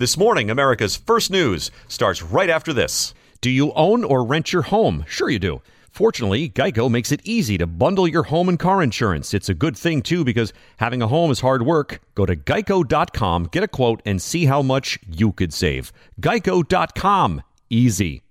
This morning, America's First News starts right after this. Do you own or rent your home? Sure you do. Fortunately, Geico makes it easy to bundle your home and car insurance. It's a good thing, too, because having a home is hard work. Go to geico.com, get a quote, and see how much you could save. Geico.com. Easy.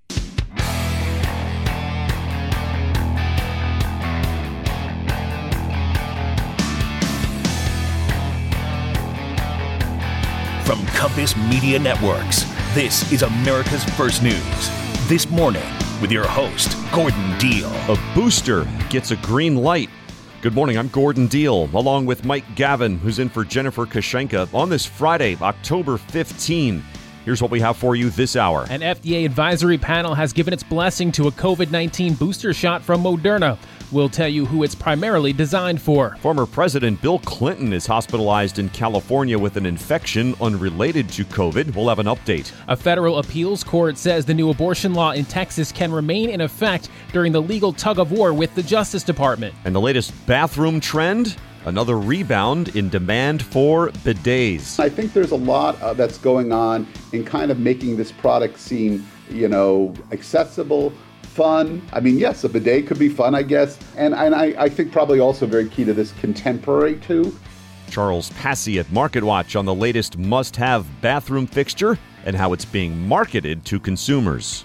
From Compass Media Networks, this is America's First News. This morning, with your host, Gordon Deal. A booster gets a green light. Good morning, I'm Gordon Deal, along with Mike Gavin, who's in for Jennifer Kashenka on this Friday, October 15. Here's what we have for you this hour. An FDA advisory panel has given its blessing to a COVID-19 booster shot from Moderna. We'll tell you who it's primarily designed for. Former President Bill Clinton is hospitalized in California with an infection unrelated to COVID. We'll have an update. A federal appeals court says the new abortion law in Texas can remain in effect during the legal tug-of-war with the Justice Department. And the latest bathroom trend? Another rebound in demand for bidets. I think there's a lot that's going on in kind of making this product seem, accessible, fun. I mean, yes, a bidet could be fun, I guess. And I think probably also very key to this, contemporary, too. Charles Passy at MarketWatch on the latest must-have bathroom fixture and how it's being marketed to consumers.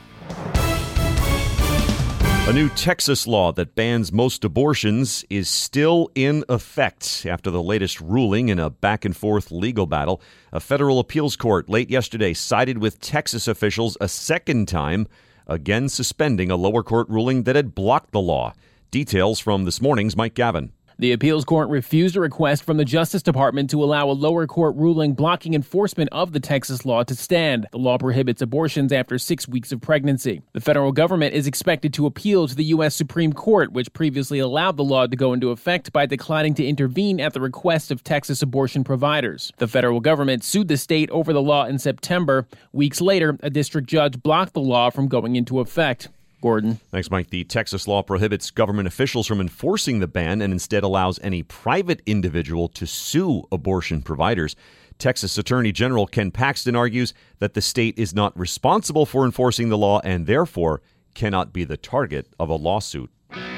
A new Texas law that bans most abortions is still in effect after the latest ruling in a back-and-forth legal battle. A federal appeals court late yesterday sided with Texas officials a second time, again suspending a lower court ruling that had blocked the law. Details from this morning's Mike Gavin. The appeals court refused a request from the Justice Department to allow a lower court ruling blocking enforcement of the Texas law to stand. The law prohibits abortions after 6 weeks of pregnancy. The federal government is expected to appeal to the U.S. Supreme Court, which previously allowed the law to go into effect by declining to intervene at the request of Texas abortion providers. The federal government sued the state over the law in September. Weeks later, a district judge blocked the law from going into effect. Gordon. Thanks, Mike. The Texas law prohibits government officials from enforcing the ban and instead allows any private individual to sue abortion providers. Texas Attorney General Ken Paxton argues that the state is not responsible for enforcing the law and therefore cannot be the target of a lawsuit.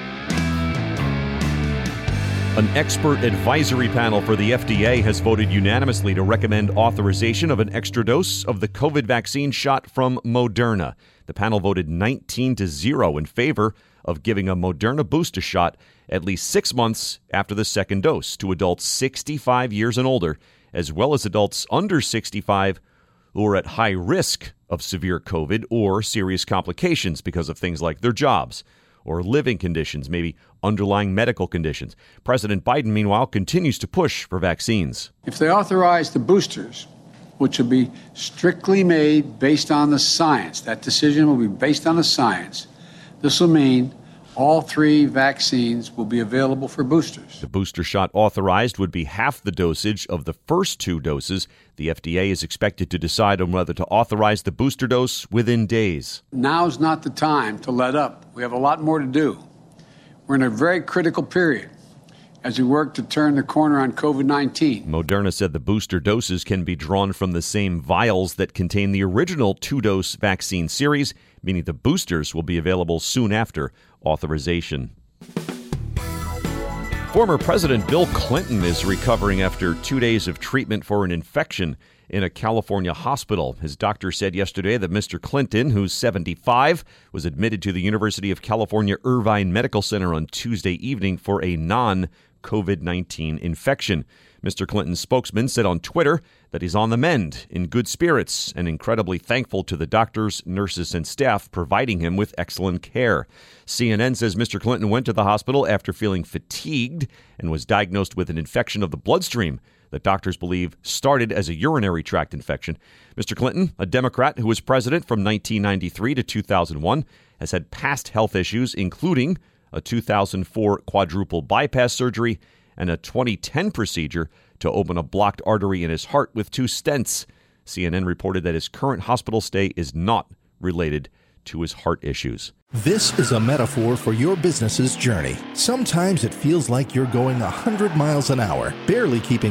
An expert advisory panel for the FDA has voted unanimously to recommend authorization of an extra dose of the COVID vaccine shot from Moderna. The panel voted 19-0 in favor of giving a Moderna booster shot at least 6 months after the second dose to adults 65 years and older, as well as adults under 65 who are at high risk of severe COVID or serious complications because of things like their jobs or living conditions, maybe underlying medical conditions. President Biden, meanwhile, continues to push for vaccines. If they authorize the boosters, which will be strictly made based on the science, that decision will be based on the science, this will mean all 3 vaccines will be available for boosters. The booster shot authorized would be half the dosage of the first 2 doses. The FDA is expected to decide on whether to authorize the booster dose within days. Now's not the time to let up. We have a lot more to do. We're in a very critical period as we work to turn the corner on COVID-19. Moderna said the booster doses can be drawn from the same vials that contain the original 2-dose vaccine series, meaning the boosters will be available soon after authorization. Former President Bill Clinton is recovering after 2 days of treatment for an infection in a California hospital. His doctor said yesterday that Mr. Clinton, who's 75, was admitted to the University of California Irvine Medical Center on Tuesday evening for a non-COVID-19 infection. Mr. Clinton's spokesman said on Twitter that he's on the mend, in good spirits, and incredibly thankful to the doctors, nurses, and staff providing him with excellent care. CNN says Mr. Clinton went to the hospital after feeling fatigued and was diagnosed with an infection of the bloodstream that doctors believe started as a urinary tract infection. Mr. Clinton, a Democrat who was president from 1993 to 2001, has had past health issues, including a 2004 quadruple bypass surgery and a 2010 procedure to open a blocked artery in his heart with 2 stents. CNN reported that his current hospital stay is not related to his heart issues. This is a metaphor for your business's journey. Sometimes it feels like you're going 100 miles an hour, barely keeping up.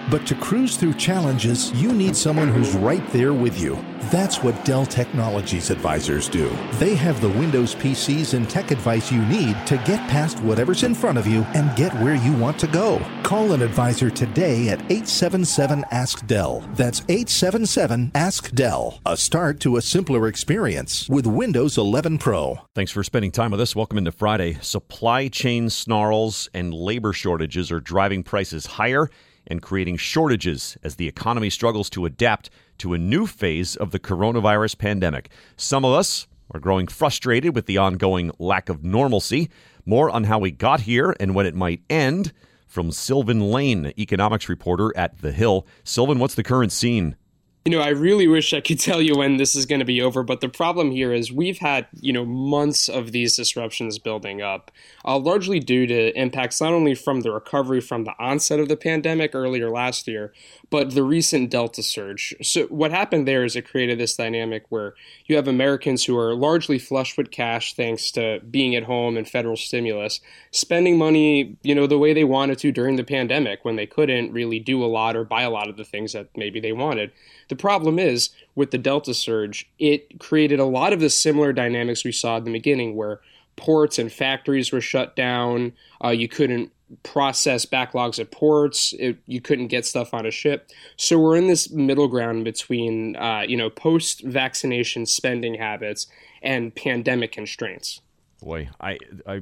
But to cruise through challenges, you need someone who's right there with you. That's what Dell Technologies advisors do. They have the Windows PCs and tech advice you need to get past whatever's in front of you and get where you want to go. Call an advisor today at 877-ASK-DELL. That's 877-ASK-DELL. A start to a simpler experience with Windows 11 Pro. Thanks for spending time with us. Welcome into Friday. Supply chain snarls and labor shortages are driving prices higher and creating shortages as the economy struggles to adapt to a new phase of the coronavirus pandemic. Some of us are growing frustrated with the ongoing lack of normalcy. More on how we got here and when it might end from Sylvan Lane, economics reporter at The Hill. Sylvan, what's the current scene? I really wish I could tell you when this is going to be over, but the problem here is we've had, months of these disruptions building up, largely due to impacts not only from the recovery from the onset of the pandemic earlier last year, but the recent Delta surge. So what happened there is it created this dynamic where you have Americans who are largely flush with cash thanks to being at home and federal stimulus, spending money, the way they wanted to during the pandemic when they couldn't really do a lot or buy a lot of the things that maybe they wanted. The problem is, with the Delta surge, it created a lot of the similar dynamics we saw at the beginning, where ports and factories were shut down. You couldn't process backlogs at ports. You couldn't get stuff on a ship. So we're in this middle ground between, post-vaccination spending habits and pandemic constraints. Boy, I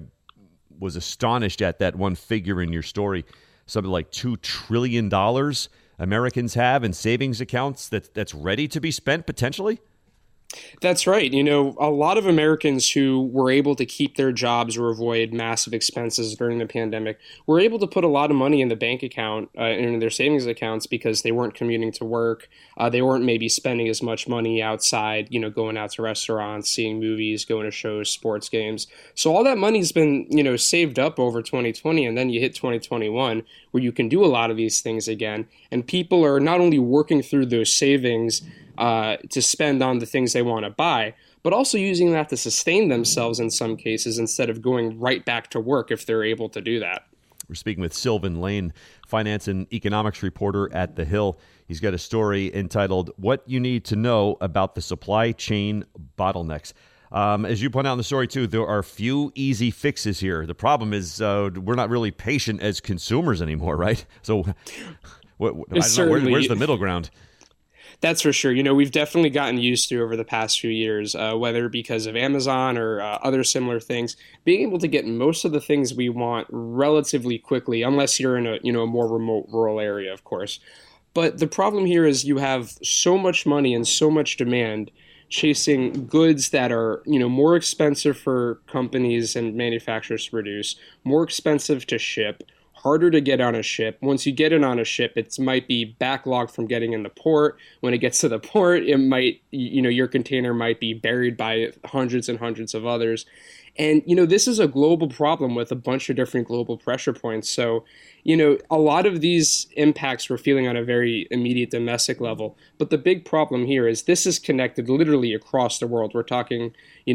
was astonished at that one figure in your story, something like $2 trillion Americans have in savings accounts that's ready to be spent potentially? That's right. A lot of Americans who were able to keep their jobs or avoid massive expenses during the pandemic were able to put a lot of money in the bank account, in their savings accounts, because they weren't commuting to work. They weren't maybe spending as much money outside, going out to restaurants, seeing movies, going to shows, sports games. So all that money's been, saved up over 2020. And then you hit 2021 where you can do a lot of these things again. And people are not only working through those savings to spend on the things they want to buy, but also using that to sustain themselves in some cases instead of going right back to work if they're able to do that. We're speaking with Sylvan Lane, finance and economics reporter at The Hill. He's got a story entitled, What You Need to Know About the Supply Chain Bottlenecks. As you point out in the story, too, there are few easy fixes here. The problem is we're not really patient as consumers anymore, right? So I don't know, where's the middle ground? That's for sure. We've definitely gotten used to over the past few years, whether because of Amazon or other similar things, being able to get most of the things we want relatively quickly, unless you're in a more remote rural area, of course. But the problem here is you have so much money and so much demand chasing goods that are, more expensive for companies and manufacturers to produce, more expensive to ship, harder to get on a ship. Once you get it on a ship, it might be backlogged from getting in the port. When it gets to the port, it might, your container might be buried by hundreds and hundreds of others. And, this is a global problem with a bunch of different global pressure points. So, a lot of these impacts we're feeling on a very immediate domestic level. But the big problem here is this is connected literally across the world. We're talking,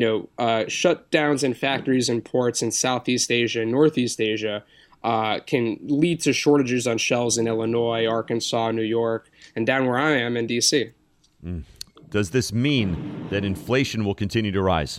shutdowns in factories and ports in Southeast Asia and Northeast Asia. Can lead to shortages on shelves in Illinois, Arkansas, New York, and down where I am in D.C. Does this mean that inflation will continue to rise?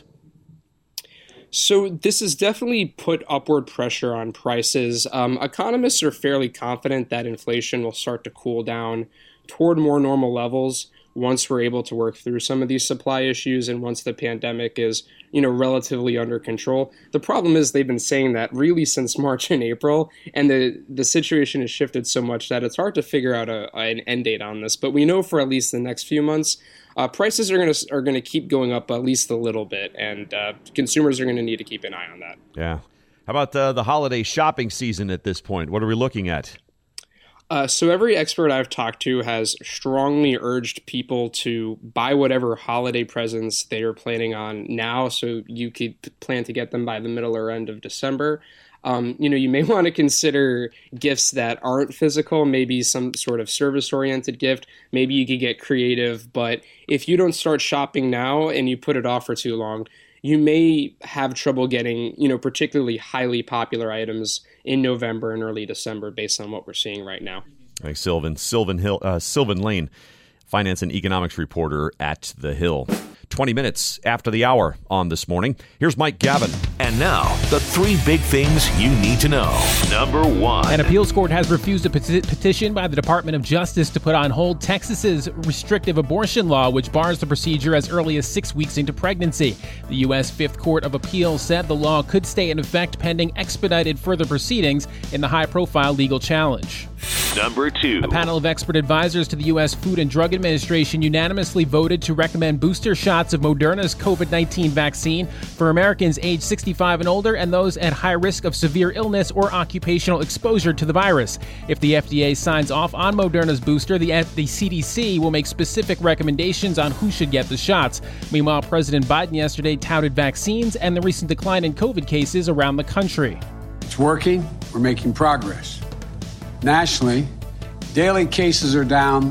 So this has definitely put upward pressure on prices. Economists are fairly confident that inflation will start to cool down toward more normal levels once we're able to work through some of these supply issues and once the pandemic is, relatively under control. The problem is they've been saying that really since March and April, and the situation has shifted so much that it's hard to figure out an end date on this. But we know for at least the next few months, prices are going to keep going up at least a little bit, and consumers are going to need to keep an eye on that. Yeah. How about the holiday shopping season at this point? What are we looking at? So every expert I've talked to has strongly urged people to buy whatever holiday presents they are planning on now, so you could plan to get them by the middle or end of December. You may want to consider gifts that aren't physical, maybe some sort of service-oriented gift. Maybe you could get creative, but if you don't start shopping now and you put it off for too long, you may have trouble getting, particularly highly popular items in November and early December based on what we're seeing right now. Thanks, Sylvan. Sylvan Lane, finance and economics reporter at The Hill. 20 minutes after the hour on This Morning. Here's Mike Gavin. And now, the three big things you need to know. Number one. An appeals court has refused a petition by the Department of Justice to put on hold Texas's restrictive abortion law, which bars the procedure as early as 6 weeks into pregnancy. The U.S. Fifth Court of Appeals said the law could stay in effect pending expedited further proceedings in the high-profile legal challenge. Number two. A panel of expert advisors to the U.S. Food and Drug Administration unanimously voted to recommend booster shots of Moderna's COVID-19 vaccine for Americans aged 65 and older and those at high risk of severe illness or occupational exposure to the virus. If the FDA signs off on Moderna's booster, the CDC will make specific recommendations on who should get the shots. Meanwhile, President Biden yesterday touted vaccines and the recent decline in COVID cases around the country. It's working. We're making progress. Nationally, daily cases are down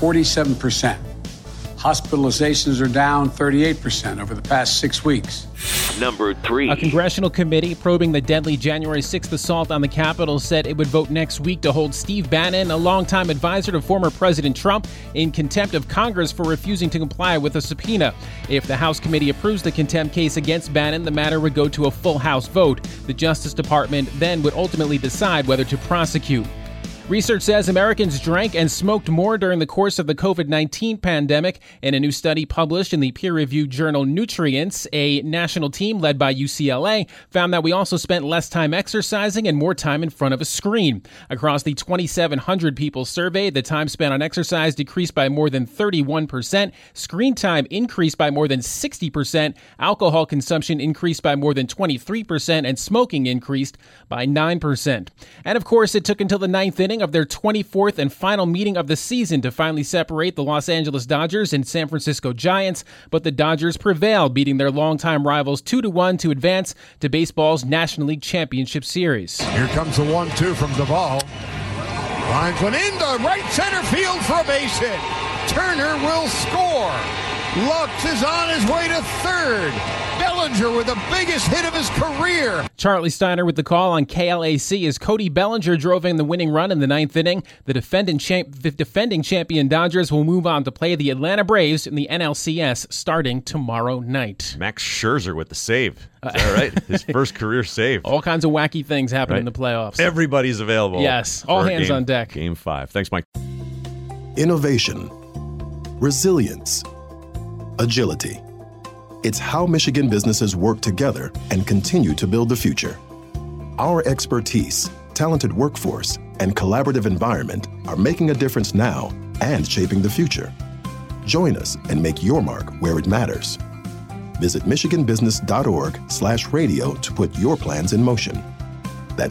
47%. Hospitalizations are down 38% over the past 6 weeks. Number three. A congressional committee probing the deadly January 6th assault on the Capitol said it would vote next week to hold Steve Bannon, a longtime advisor to former President Trump, in contempt of Congress for refusing to comply with a subpoena. If the House committee approves the contempt case against Bannon, the matter would go to a full House vote. The Justice Department then would ultimately decide whether to prosecute. Research says Americans drank and smoked more during the course of the COVID-19 pandemic. In a new study published in the peer-reviewed journal Nutrients, a national team led by UCLA found that we also spent less time exercising and more time in front of a screen. Across the 2,700 people surveyed, the time spent on exercise decreased by more than 31%, screen time increased by more than 60%, alcohol consumption increased by more than 23%, and smoking increased by 9%. And of course, it took until the ninth inning of their 24th and final meeting of the season to finally separate the Los Angeles Dodgers and San Francisco Giants, but the Dodgers prevailed, beating their longtime rivals 2-1 to advance to baseball's National League Championship Series. Here comes the 1-2 from Duvall. Lines one into right center field for a base hit. Turner will score. Lux is on his way to third. Bellinger with the biggest hit of his career. Charlie Steiner with the call on KLAC as Cody Bellinger drove in the winning run in the ninth inning. The defending champion Dodgers will move on to play the Atlanta Braves in the NLCS starting tomorrow night. Max Scherzer with the save. Is that right? His first career save. All kinds of wacky things happen in the playoffs. Everybody's available. Yes, all hands on deck. Game 5. Thanks, Mike. Innovation, resilience, agility. It's how Michigan businesses work together and continue to build the future. Our expertise, talented workforce, and collaborative environment are making a difference now and shaping the future. Join us and make your mark where it matters. Visit michiganbusiness.org/radio to put your plans in motion. That's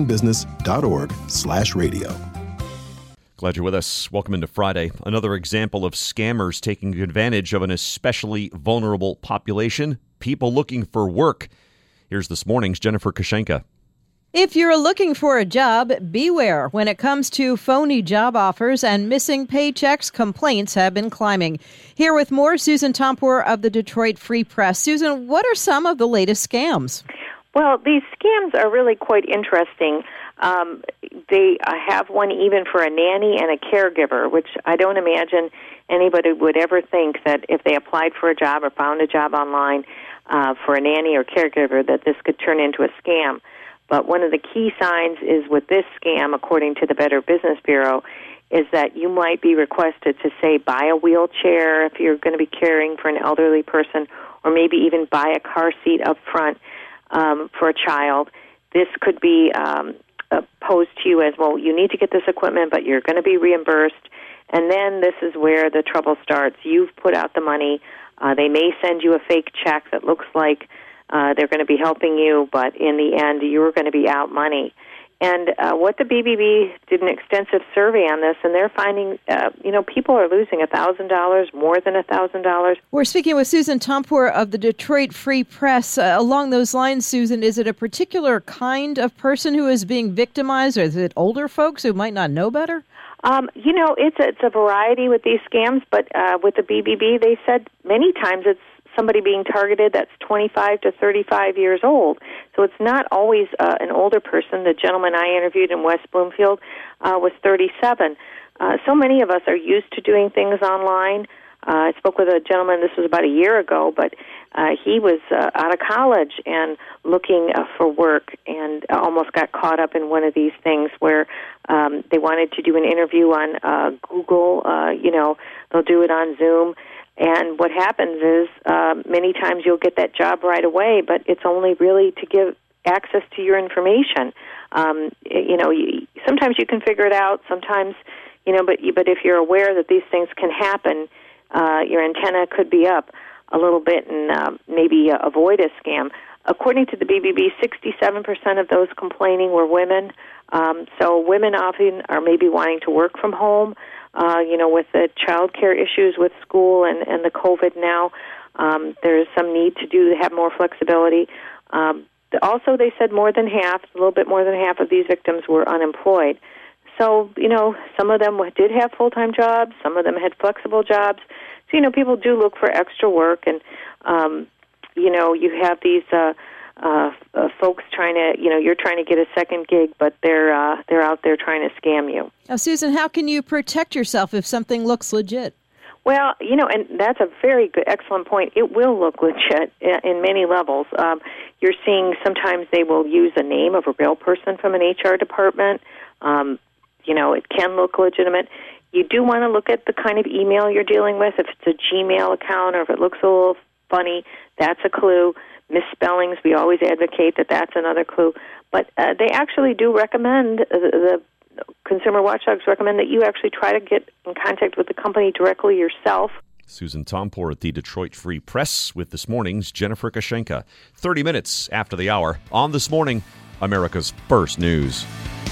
michiganbusiness.org/radio. Glad you're with us. Welcome into Friday. Another example of scammers taking advantage of an especially vulnerable population, people looking for work. Here's This Morning's Jennifer Kashenka. If you're looking for a job, beware. When it comes to phony job offers and missing paychecks, complaints have been climbing. Here with more, Susan Tompor of the Detroit Free Press. Susan, what are some of the latest scams? Well, these scams are really quite interesting. They have one even for a nanny and a caregiver, which I don't imagine anybody would ever think that if they applied for a job or found a job online for a nanny or caregiver that this could turn into a scam. But one of the key signs is with this scam, according to the Better Business Bureau, is that you might be requested to, say, buy a wheelchair if you're going to be caring for an elderly person, or maybe even buy a car seat up front for a child. This could be posed to you as, well, you need to get this equipment, but you're going to be reimbursed. And then this is where the trouble starts. You've put out the money. They may send you a fake check that looks like they're going to be helping you, but in the end, you're going to be out money. And what the BBB did an extensive survey on this, and they're finding, people are losing $1,000, more than $1,000. We're speaking with Susan Tompor of the Detroit Free Press. Along those lines, Susan, is it a particular kind of person who is being victimized, or is it older folks who might not know better? It's a variety with these scams, but with the BBB, they said many times it's somebody being targeted that's 25 to 35 years old. So it's not always an older person. The gentleman I interviewed in West Bloomfield was 37. So many of us are used to doing things online. I spoke with a gentleman, this was about a year ago, but he was out of college and looking for work and almost got caught up in one of these things where they wanted to do an interview on Google. They'll do it on Zoom. And what happens is many times you'll get that job right away, but it's only really to give access to your information. Sometimes you can figure it out, sometimes, but if you're aware that these things can happen, your antenna could be up a little bit and maybe avoid a scam. According to the BBB, 67% of those complaining were women. So women often are maybe wanting to work from home, with the child care issues with school and the COVID now. There's some need to have more flexibility. Also, they said a little bit more than half of these victims were unemployed. So, some of them did have full-time jobs, some of them had flexible jobs. So, people do look for extra work, and, you have these folks trying to, you're trying to get a second gig, but they're out there trying to scam you. Now, Susan, how can you protect yourself if something looks legit? Well, and that's a very good, excellent point. It will look legit in many levels. You're seeing sometimes they will use a name of a real person from an HR department. It can look legitimate. You do want to look at the kind of email you're dealing with. If it's a Gmail account or if it looks a little funny, that's a clue. Misspellings, we always advocate that's another clue. But they actually do recommend, the Consumer Watchdogs recommend that you actually try to get in contact with the company directly yourself. Susan Tompor at the Detroit Free Press with this morning's Jennifer Kashenka. 30 minutes after the hour on This Morning, America's First News.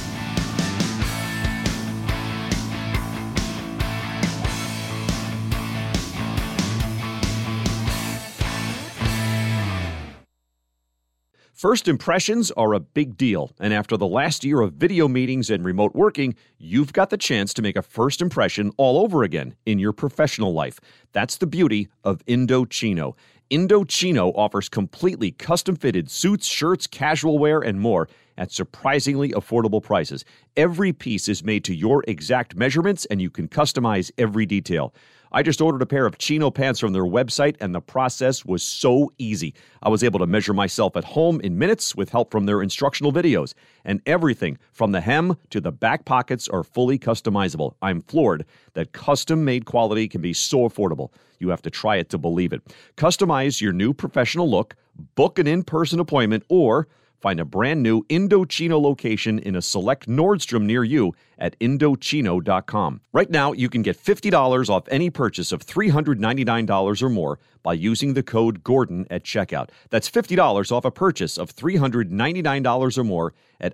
First impressions are a big deal, and after the last year of video meetings and remote working, you've got the chance to make a first impression all over again in your professional life. That's the beauty of Indochino. Indochino offers completely custom-fitted suits, shirts, casual wear, and more at surprisingly affordable prices. Every piece is made to your exact measurements, and you can customize every detail. I just ordered a pair of chino pants from their website, and the process was so easy. I was able to measure myself at home in minutes with help from their instructional videos. And everything from the hem to the back pockets are fully customizable. I'm floored that custom-made quality can be so affordable. You have to try it to believe it. Customize your new professional look, book an in-person appointment, or find a brand new Indochino location in a select Nordstrom near you at Indochino.com. Right now, you can get $50 off any purchase of $399 or more by using the code Gordon at checkout. That's $50 off a purchase of $399 or more at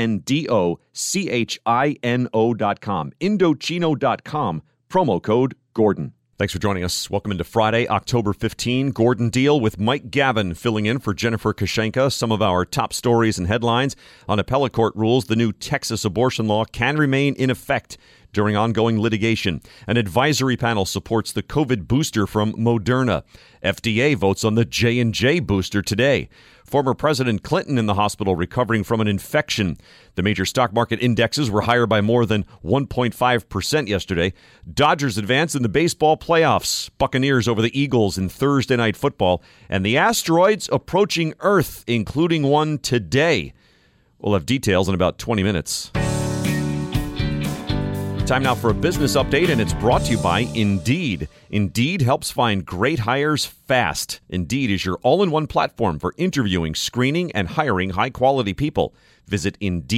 Indochino.com. Indochino.com, promo code Gordon. Thanks for joining us. Welcome into Friday, October 15. Gordon Deal with Mike Gavin filling in for Jennifer Kashenka. Some of our top stories and headlines. On appellate court rules, the new Texas abortion law can remain in effect during ongoing litigation. An advisory panel supports the COVID booster from Moderna. FDA votes on the J&J booster today. Former President Clinton in the hospital recovering from an infection. The major stock market indexes were higher by more than 1.5% yesterday. Dodgers advance in the baseball playoffs. Buccaneers over the Eagles in Thursday Night Football. And the asteroids approaching Earth, including one today. We'll have details in about 20 minutes. Time now for a business update, and it's brought to you by Indeed. Indeed helps find great hires fast. Indeed is your all-in-one platform for interviewing, screening, and hiring high-quality people. Visit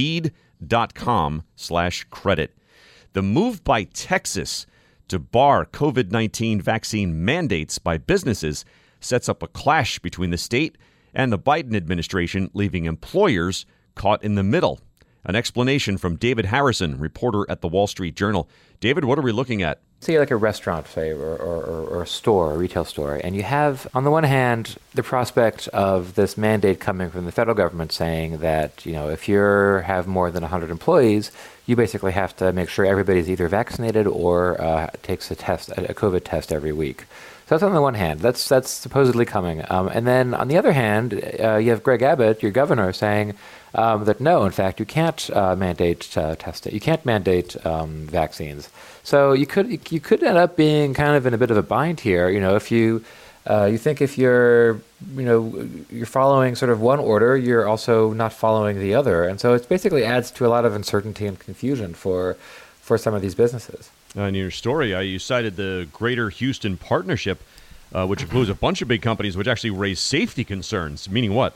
Indeed.com/credit. The move by Texas to bar COVID-19 vaccine mandates by businesses sets up a clash between the state and the Biden administration, leaving employers caught in the middle. An explanation from David Harrison, reporter at the Wall Street Journal. David, what are we looking at? Say like a restaurant, say, or a store, a retail store, and you have, on the one hand, the prospect of this mandate coming from the federal government saying that, if you have more than 100 employees, you basically have to make sure everybody's either vaccinated or takes a COVID test every week. that's on the one hand. That's supposedly coming. And then on the other hand, you have Greg Abbott, your governor, saying that no, in fact, you can't mandate testing. You can't mandate vaccines. So you could end up being kind of in a bit of a bind here. If you think if you're following sort of one order, you're also not following the other, and so it basically adds to a lot of uncertainty and confusion for some of these businesses. In your story, you cited the Greater Houston Partnership, which includes a bunch of big companies, which actually raise safety concerns. Meaning what?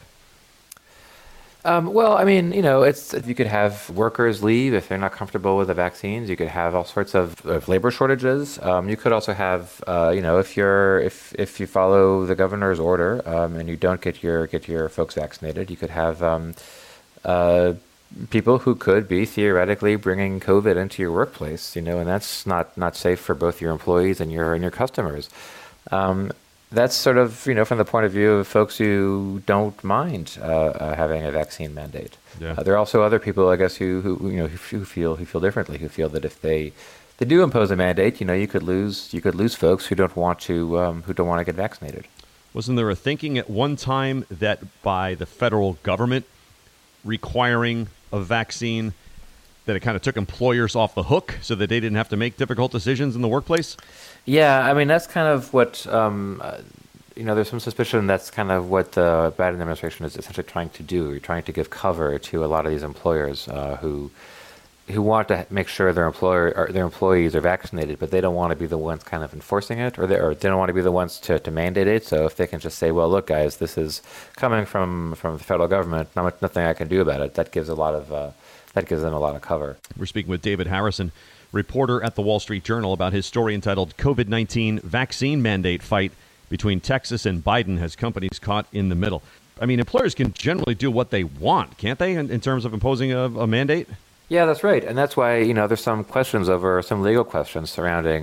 Well, I mean, it's you could have workers leave if they're not comfortable with the vaccines. You could have all sorts of labor shortages. You could also have, if you follow the governor's order and you don't get your folks vaccinated, you could have people who could be theoretically bringing COVID into your workplace. And that's not safe for both your employees and your customers. That's sort of, from the point of view of folks who don't mind having a vaccine mandate. Yeah. There are also other people, I guess, who feel differently, who feel that if they do impose a mandate, you could lose folks who don't want to get vaccinated. Wasn't there a thinking at one time that by the federal government requiring a vaccine, that it kind of took employers off the hook so that they didn't have to make difficult decisions in the workplace? Yeah, I mean, that's kind of what, there's some suspicion that's kind of what the Biden administration is essentially trying to do. You're trying to give cover to a lot of these employers who want to make sure their employees are vaccinated, but they don't want to be the ones kind of enforcing it, or they don't want to be the ones to mandate it. So if they can just say, well, look, guys, this is coming from the federal government, nothing I can do about it, that gives them a lot of cover. We're speaking with David Harrison, reporter at the Wall Street Journal, about his story entitled COVID-19 Vaccine Mandate Fight Between Texas and Biden Has Companies Caught in the Middle. I mean, employers can generally do what they want, can't they, in terms of imposing a mandate? Yeah, that's right. And that's why, there's some legal questions surrounding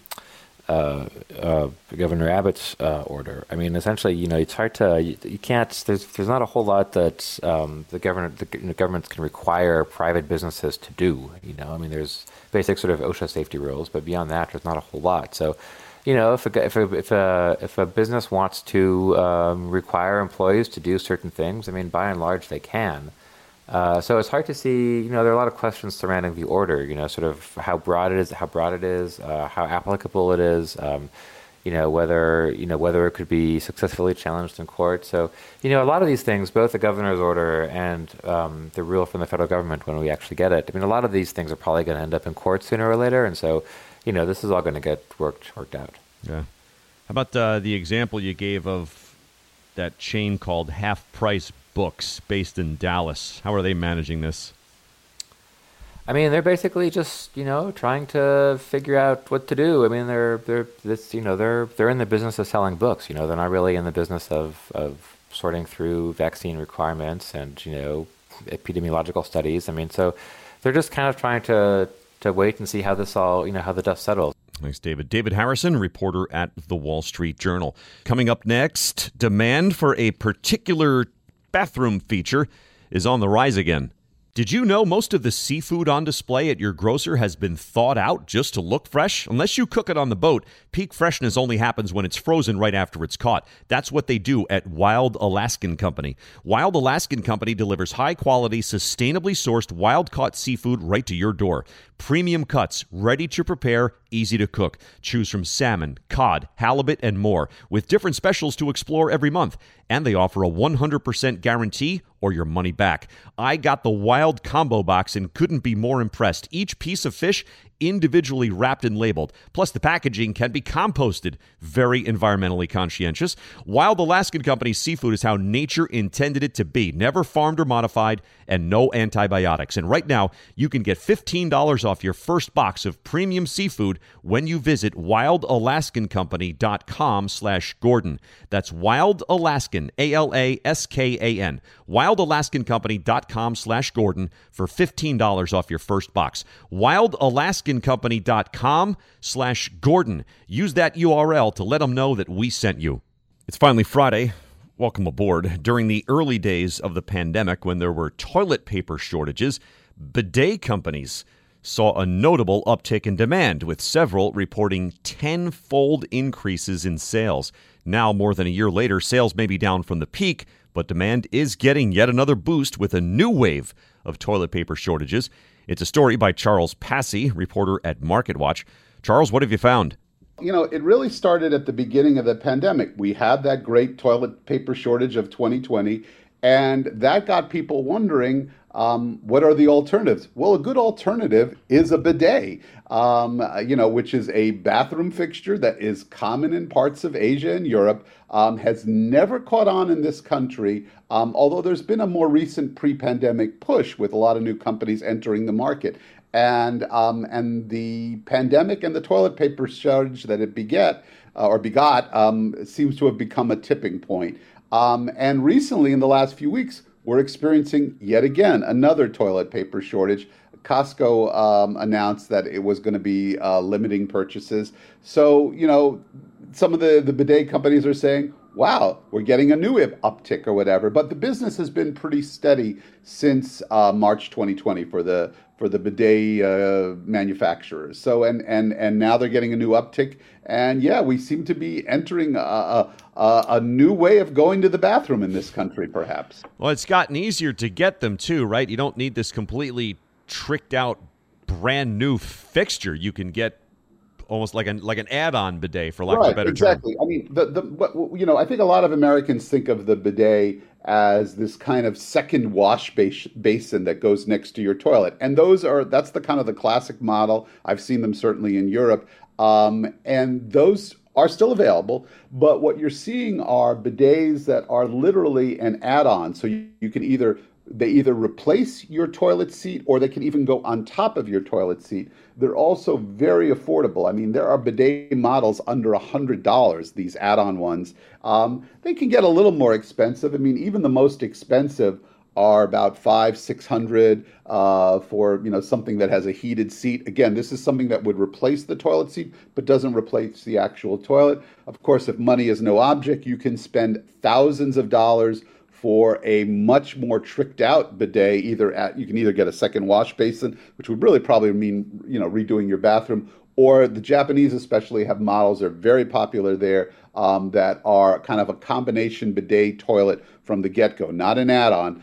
Governor Abbott's order. I mean, essentially, it's hard to, you can't, there's not a whole lot that the governments can require private businesses to do. I mean, there's basic sort of OSHA safety rules, but beyond that, there's not a whole lot. So, if a business wants to require employees to do certain things, I mean, by and large, they can. So it's hard to see, there are a lot of questions surrounding the order, sort of how broad it is, how applicable it is, whether it could be successfully challenged in court. So, a lot of these things, both the governor's order and the rule from the federal government when we actually get it, I mean, a lot of these things are probably going to end up in court sooner or later. And so, this is all going to get worked out. Yeah. How about the example you gave of that chain called Half Price Books based in Dallas? How are they managing this? I mean, they're basically just, trying to figure out what to do. I mean, they're in the business of selling books. They're not really in the business of sorting through vaccine requirements and, epidemiological studies. I mean, so they're just kind of trying to wait and see how this all, how the dust settles. Thanks, David. David Harrison, reporter at the Wall Street Journal. Coming up next, demand for a particular bathroom feature is on the rise again. Did you know most of the seafood on display at your grocer has been thawed out just to look fresh? Unless you cook it on the boat, peak freshness only happens when it's frozen right after it's caught. That's what they do at Wild Alaskan Company. Wild Alaskan Company delivers high-quality, sustainably sourced, wild-caught seafood right to your door. Premium cuts, ready to prepare, easy to cook. Choose from salmon, cod, halibut, and more, with different specials to explore every month. And they offer a 100% guarantee or your money back. I got the Wild Combo Box and couldn't be more impressed. Each piece of fish individually wrapped and labeled. Plus, the packaging can be composted. Very environmentally conscientious. Wild Alaskan Company's seafood is how nature intended it to be. Never farmed or modified, and no antibiotics. And right now, you can get $15 off your first box of premium seafood when you visit wildalaskancompany.com/Gordon. That's Wild Alaskan, ALASKAN. wildalaskancompany.com/Gordon for $15 off your first box. wildalaskancompany.com/Gordon. Use that URL to let them know that we sent you. It's finally Friday. Welcome aboard. During the early days of the pandemic, when there were toilet paper shortages, bidet companies saw a notable uptick in demand, with several reporting tenfold increases in sales. Now, more than a year later, sales may be down from the peak, but demand is getting yet another boost with a new wave of toilet paper shortages. It's a story by Charles Passy, reporter at MarketWatch. Charles, what have you found? You know, it really started at the beginning of the pandemic. We had that great toilet paper shortage of 2020, and that got people wondering, what are the alternatives? Well, a good alternative is a bidet, which is a bathroom fixture that is common in parts of Asia and Europe, has never caught on in this country, although there's been a more recent pre-pandemic push with a lot of new companies entering the market. And the pandemic and the toilet paper shortage that it begot seems to have become a tipping point. And recently, in the last few weeks, we're experiencing yet again another toilet paper shortage. Costco announced that it was going to be limiting purchases. So, some of the bidet companies are saying, wow, we're getting a new uptick or whatever. But the business has been pretty steady since March 2020 for the bidet manufacturers. So and now they're getting a new uptick. And yeah, we seem to be entering a new way of going to the bathroom in this country, perhaps. Well, it's gotten easier to get them too, right? You don't need this completely tricked out brand new fixture. You can get almost like an add-on bidet, for lack of a better term. Exactly. I mean, I think a lot of Americans think of the bidet as this kind of second wash basin that goes next to your toilet, and that's the kind of the classic model. I've seen them certainly in Europe, and those are still available. But what you're seeing are bidets that are literally an add-on. So you can they either replace your toilet seat or they can even go on top of your toilet seat. They're also very affordable. I mean, there are bidet models under $100, these add-on ones. They can get a little more expensive. I mean, even the most expensive are about $500-$600 for something that has a heated seat. Again, this is something that would replace the toilet seat, but doesn't replace the actual toilet. Of course, if money is no object, you can spend thousands of dollars for a much more tricked out bidet. You can either get a second wash basin, which would really probably mean redoing your bathroom, or the Japanese especially have models that are very popular there that are kind of a combination bidet toilet from the get-go, not an add-on,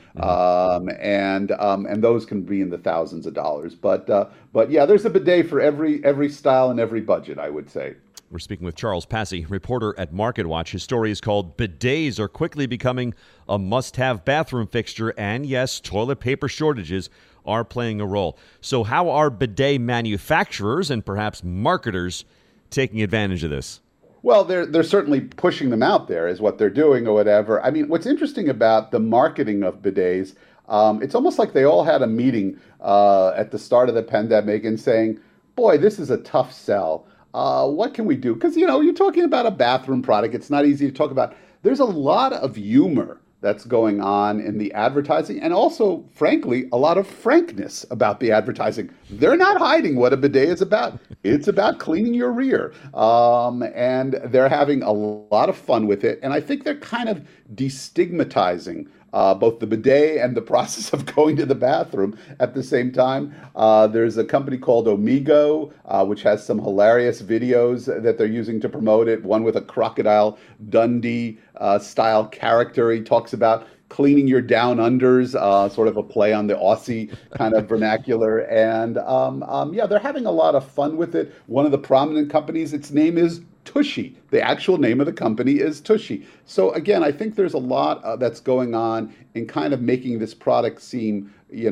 and those can be in the thousands of dollars. But yeah, there's a bidet for every style and every budget, I would say. We're speaking with Charles Passy, reporter at MarketWatch. His story is called Bidets Are Quickly Becoming a Must-Have Bathroom Fixture, and yes, toilet paper shortages are playing a role. So how are bidet manufacturers and perhaps marketers taking advantage of this? Well, they're certainly pushing them out there is what they're doing or whatever. I mean, what's interesting about the marketing of bidets, it's almost like they all had a meeting at the start of the pandemic and saying, boy, this is a tough sell. What can we do? Because, you're talking about a bathroom product. It's not easy to talk about. There's a lot of humor that's going on in the advertising, and also, frankly, a lot of frankness about the advertising. They're not hiding what a bidet is about. It's about cleaning your rear. And they're having a lot of fun with it. And I think they're kind of destigmatizing both the bidet and the process of going to the bathroom at the same time. There's a company called Omigo, which has some hilarious videos that they're using to promote it. One with a Crocodile Dundee style character. He talks about cleaning your down unders, sort of a play on the Aussie kind of vernacular. And they're having a lot of fun with it. One of the prominent companies, its name is Tushy. The actual name of the company is Tushy. So again, I think there's a lot that's going on in kind of making this product seem,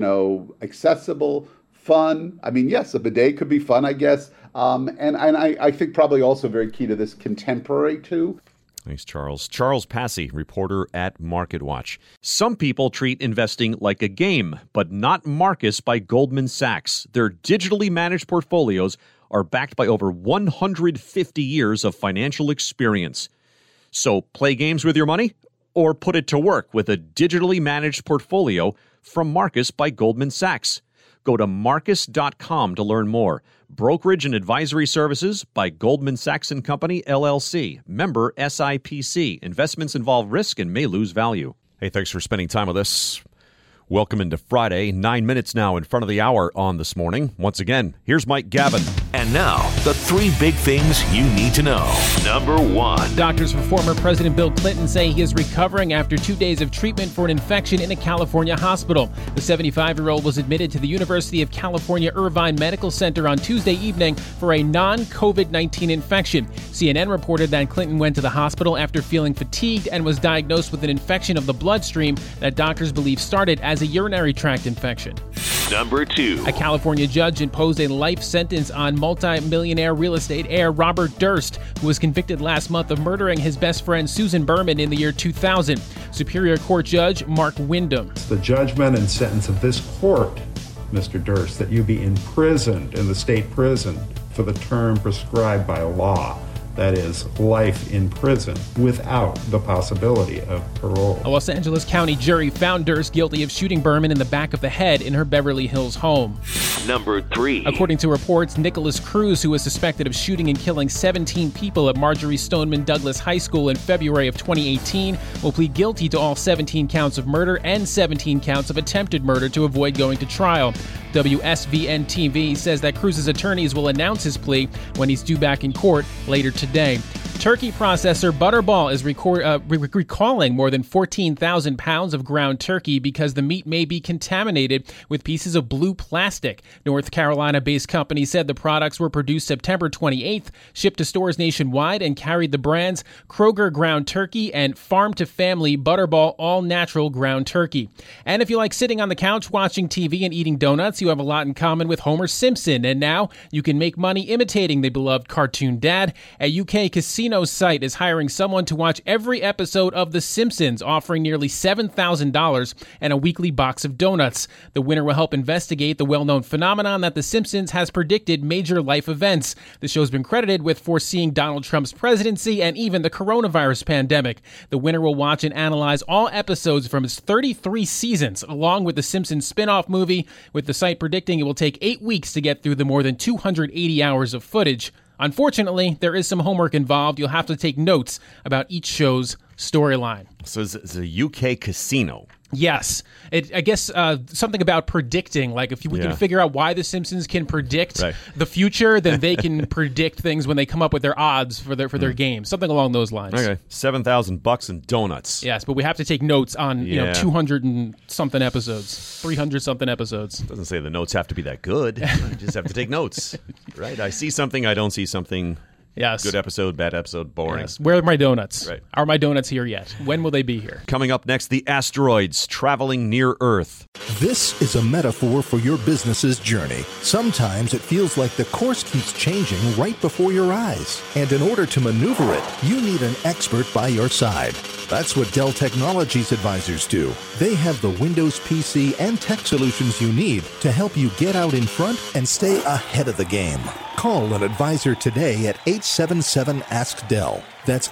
accessible, fun. I mean, yes, a bidet could be fun, I guess. And I think probably also very key to this, contemporary too. Thanks, Charles. Charles Passy, reporter at MarketWatch. Some people treat investing like a game, but not Marcus by Goldman Sachs. Their digitally managed portfolios are backed by over 150 years of financial experience. So play games with your money or put it to work with a digitally managed portfolio from Marcus by Goldman Sachs. Go to Marcus.com to learn more. Brokerage and advisory services by Goldman Sachs & Company, LLC. Member SIPC. Investments involve risk and may lose value. Hey, thanks for spending time with us. Welcome into Friday, 9 minutes now in front of the hour on This Morning. Once again, here's Mike Gavin. And now, the three big things you need to know. Number one. Doctors for former President Bill Clinton say he is recovering after 2 days of treatment for an infection in a California hospital. The 75-year-old was admitted to the University of California Irvine Medical Center on Tuesday evening for a non-COVID-19 infection. CNN reported that Clinton went to the hospital after feeling fatigued and was diagnosed with an infection of the bloodstream that doctors believe started as a urinary tract infection. Number two. A California judge imposed a life sentence on multi-millionaire real estate heir Robert Durst, who was convicted last month of murdering his best friend Susan Berman in the year 2000. Superior Court Judge Mark Wyndham. It's the judgment and sentence of this court, Mr. Durst, that you be imprisoned in the state prison for the term prescribed by law. That is, life in prison without the possibility of parole. A Los Angeles County jury found Durst guilty of shooting Berman in the back of the head in her Beverly Hills home. Number three. According to reports, Nicholas Cruz, who was suspected of shooting and killing 17 people at Marjorie Stoneman Douglas High School in February of 2018, will plead guilty to all 17 counts of murder and 17 counts of attempted murder to avoid going to trial. WSVN-TV says that Cruz's attorneys will announce his plea when he's due back in court later today. Turkey processor Butterball is recalling more than 14,000 pounds of ground turkey because the meat may be contaminated with pieces of blue plastic. North Carolina-based company said the products were produced September 28th, shipped to stores nationwide, and carried the brands Kroger Ground Turkey and Farm to Family Butterball All-Natural Ground Turkey. And if you like sitting on the couch watching TV and eating donuts, you have a lot in common with Homer Simpson. And now you can make money imitating the beloved cartoon dad. A UK casino site is hiring someone to watch every episode of The Simpsons, offering nearly $7,000 and a weekly box of donuts. The winner will help investigate the well-known phenomenon that The Simpsons has predicted major life events. The show's been credited with foreseeing Donald Trump's presidency and even the coronavirus pandemic. The winner will watch and analyze all episodes from its 33 seasons, along with the Simpsons spin-off movie, with the site predicting it will take 8 weeks to get through the more than 280 hours of footage. Unfortunately, there is some homework involved. You'll have to take notes about each show's storyline. So it's a UK casino. Yes. I guess something about predicting. Like if we can figure out why The Simpsons can predict the future, then they can predict things when they come up with their odds for their games. Something along those lines. Okay. $7,000 in donuts. Yes, but we have to take notes on 200 and something episodes, 300 something episodes. Doesn't say the notes have to be that good. You just have to take notes. Right? I see something, I don't see something. Yes. Good episode, bad episode, boring. Yes. Where are my donuts? Right. Are my donuts here yet? When will they be here? Coming up next, the asteroids traveling near Earth. This is a metaphor for your business's journey. Sometimes it feels like the course keeps changing right before your eyes. And in order to maneuver it, you need an expert by your side. That's what Dell Technologies advisors do. They have the Windows PC and tech solutions you need to help you get out in front and stay ahead of the game. Call an advisor today at 877-ASK-DELL. That's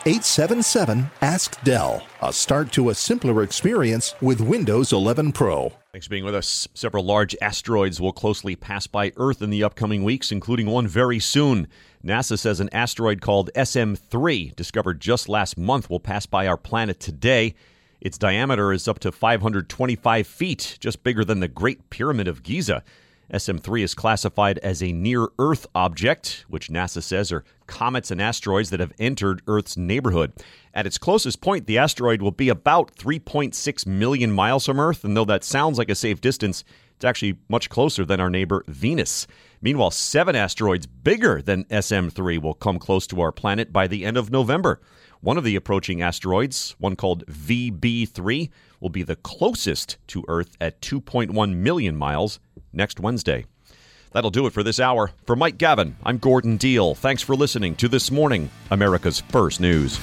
877-ASK-DELL. A start to a simpler experience with Windows 11 Pro. Thanks for being with us. Several large asteroids will closely pass by Earth in the upcoming weeks, including one very soon. NASA says an asteroid called SM3, discovered just last month, will pass by our planet today. Its diameter is up to 525 feet, just bigger than the Great Pyramid of Giza. SM3 is classified as a near-Earth object, which NASA says are comets and asteroids that have entered Earth's neighborhood. At its closest point, the asteroid will be about 3.6 million miles from Earth, and though that sounds like a safe distance, it's actually much closer than our neighbor Venus. Meanwhile, 7 asteroids bigger than SM3 will come close to our planet by the end of November. One of the approaching asteroids, one called VB3, will be the closest to Earth at 2.1 million miles next Wednesday. That'll do it for this hour. For Mike Gavin, I'm Gordon Deal. Thanks for listening to This Morning, America's First News.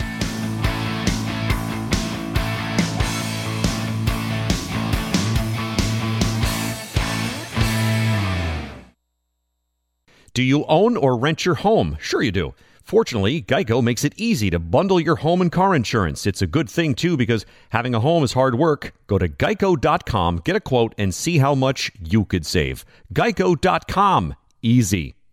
Do you own or rent your home? Sure you do. Fortunately, Geico makes it easy to bundle your home and car insurance. It's a good thing, too, because having a home is hard work. Go to geico.com, get a quote, and see how much you could save. Geico.com. Easy.